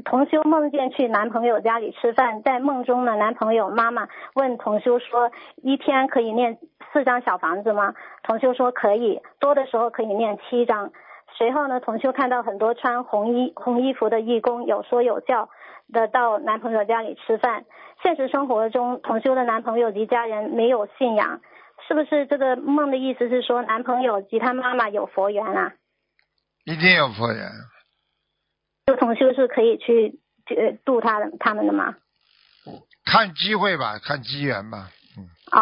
同修梦见去男朋友家里吃饭，在梦中呢，男朋友妈妈问同修说，一天可以念4张小房子吗？同修说可以，多的时候可以念7张。随后呢，同修看到很多穿红衣服的义工有说有笑的到男朋友家里吃饭。现实生活中，同修的男朋友及家人没有信仰，是不是这个梦的意思是说男朋友及他妈妈有佛缘啊？ 一定有佛缘。 就同修是可以去度他们的吗？ 看机会吧，看机缘吧。